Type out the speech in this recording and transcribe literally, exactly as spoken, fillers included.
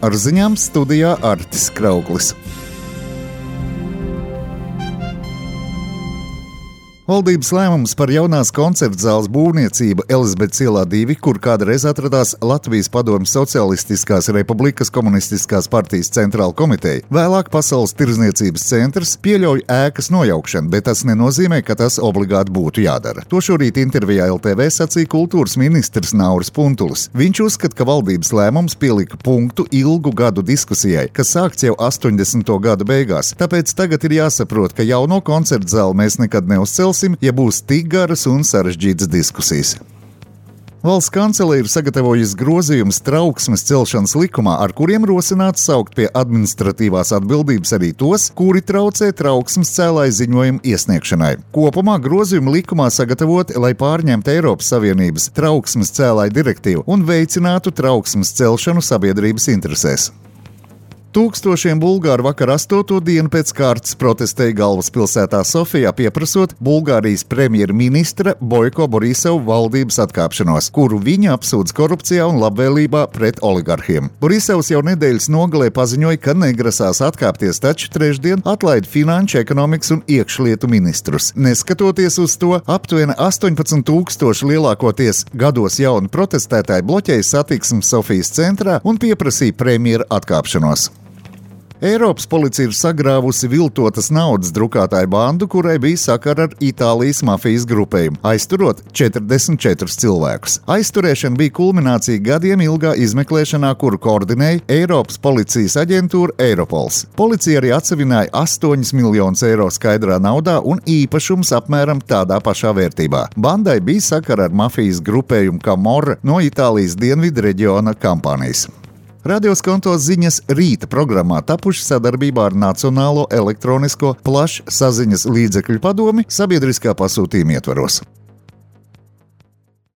Ar ziņām studijā Artis Krauklis. Valdības lēmums par jaunās koncertzāles būvniecību Elizabetes ielā divi, kur kādreiz atradās Latvijas Padomju Socialistiskās Republikas Komunistiskās partijas centrāla komiteja, vēlāk Pasaules tirdzniecības centrs, pieļauj ēkas nojaukšanu, bet tas nenozīmē, ka tas obligāti būtu jādara. To šorīt intervijā L T V sacīja kultūras ministrs Nauris Puntulis. Viņš uzskata, ka valdības lēmums pielika punktu ilgu gadu diskusijai, kas sākts jau astoņdesmito gadu beigās. Tāpēc tagad ir jāsaprot, ka jauno koncertzāli mēs nekad neuzcelsim, ja būs tik garas un sarežģītas diskusijas. Valsts kancele ir sagatavojusi grozījumus trauksmes celšanas likumā, ar kuriem rosināts saukt pie administratīvās atbildības arī tos, kuri traucē trauksmes cēlāju ziņojumu iesniegšanai. Kopumā grozījumi likumā sagatavoti, lai pārņemtu Eiropas Savienības trauksmes cēlāju direktīvu un veicinātu trauksmes celšanu sabiedrības interesēs. Tūkstošiem bulgāru vakar astoto dienu pēc kārtas protestēja galvaspilsētā Sofijā, pieprasot Bulgārijas premjerministra Bojko Borisovu valdības atkāpšanos, kuru viņa apsūdz korupcijā un labvēlībā pret oligarhiem. Borisovs jau nedēļas nogalē paziņoja, ka negrasās atkāpties, taču trešdien atlaida finanšu, ekonomikas un iekšlietu ministrus. Neskatoties uz to, aptuveni astoņpadsmit tūkstoši lielākoties gados jauni protestētāji bloķēja satiksmi Sofijas centrā un pieprasīja premjera atkāpšanos. Eiropas policija ir sagrāvusi viltotas naudas drukātāju bandu, kurai bija sakara ar Itālijas mafijas grupējumu, aizturot četrdesmit četrus cilvēkus. Aizturēšana bija kulminācija gadiem ilgā izmeklēšanā, kuru koordinēja Eiropas policijas aģentūra Eiropols. Policija arī atsevināja astoņus miljonus eiro skaidrā naudā un īpašums apmēram tādā pašā vērtībā. Bandai bija sakara ar mafijas grupējumu Camorra no Itālijas dienvidu reģiona Kampānijas. Radio Skonto ziņas rīta programmā tapuši sadarbībā ar Nacionālo elektronisko plašsaziņas līdzekļu padomi sabiedriskā pasūtījuma ietvaros.